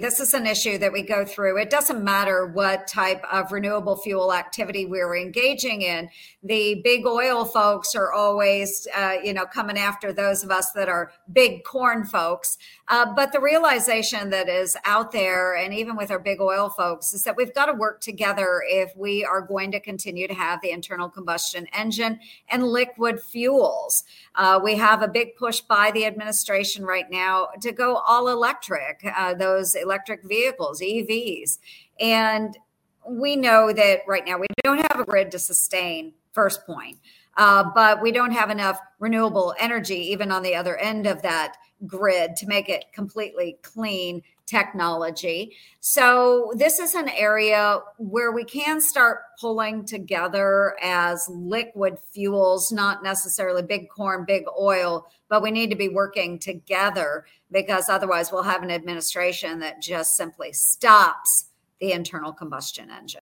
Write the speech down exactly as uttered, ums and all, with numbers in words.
this is an issue that we go through. It doesn't matter what type of renewable fuel activity we're engaging in. The big oil folks are always, uh, you know, coming after those of us that are big corn folks. Uh, but the realization that is out there, and even with our big oil folks, is that we've got to work together if we are going to continue to have the internal combustion engine and liquid fuels. Uh, we have a big push by the administration right now to go all electric, uh, those electric vehicles, E Vs. And we know that right now we don't have a grid to sustain, first point, uh, but we don't have enough renewable energy, even on the other end of that grid, to make it completely clean technology. So this is an area where we can start pulling together as liquid fuels, not necessarily big corn, big oil, but we need to be working together, because otherwise we'll have an administration that just simply stops the internal combustion engine.